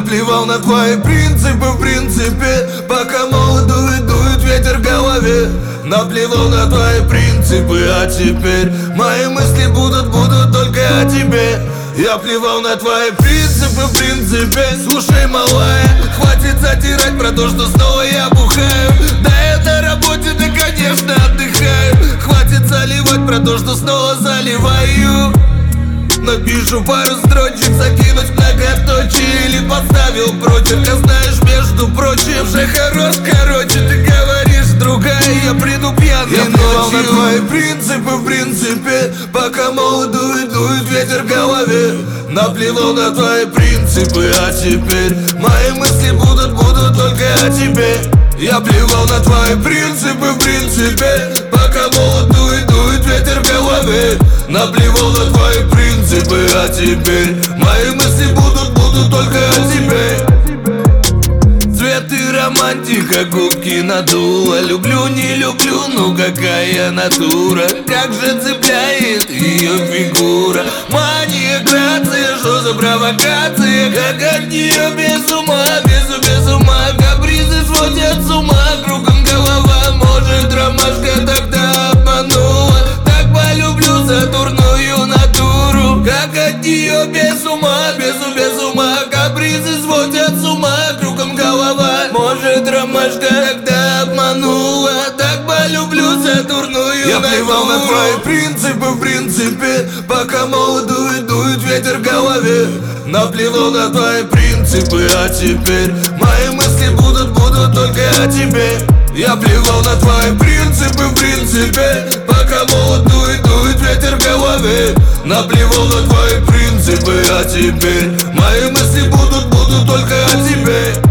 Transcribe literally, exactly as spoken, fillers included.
Наплевал на твои принципы, в принципе, пока молод дует, дует ветер в голове. Наплевал на твои принципы, а теперь мои мысли будут, будут только о тебе. Я плевал на твои принципы, в принципе. Слушай, малая, хватит затирать про то, что снова я бухаю. Да я на работе, да конечно отдыхаю. Хватит заливать про то, что снова заливаю. Напишу пару строчек, закинуть многоточие или поставил прочерк. А знаешь, между прочим, же хорош, короче, ты говоришь другая, я приду пьяный ночью. Я плевал на твои принципы, в принципе, пока молод дует, дует ветер в голове. Наплевал на твои принципы, а теперь мои мысли будут, будут только о тебе. Я плевал на твои принципы, в принципе, пока молод дует, дует ветер в голове. Наплевал на твои принципы, а теперь мои мысли будут, будут только о тебе. Цвет и романтика, губки надула. Люблю, не люблю, ну какая натура. Как же цепляет ее фигура. Мания, грация, что за провокация? Как от нее без ума, без, без ума. Капризы сводят с ума, кругом голова. Может, ромашка тогда обманула. Так полюблю за дурную натуру. Как от нее без ума, без, без ума. Капризы сводят с ума, кругом голова. Может, ромашка тогда обманула. Так полюблю за дурную я натуру. Я плевал на твои принципы, в принципе, пока молод дует, дует ветер в голове. Наплевал на твои принципы, а теперь мои мысли будут, будут только о тебе. Я плевал на твои принципы, в принципе, пока молод дует, дует ветер в голове. Наплевал на твои принципы, а теперь мои мысли будут, будут только о тебе.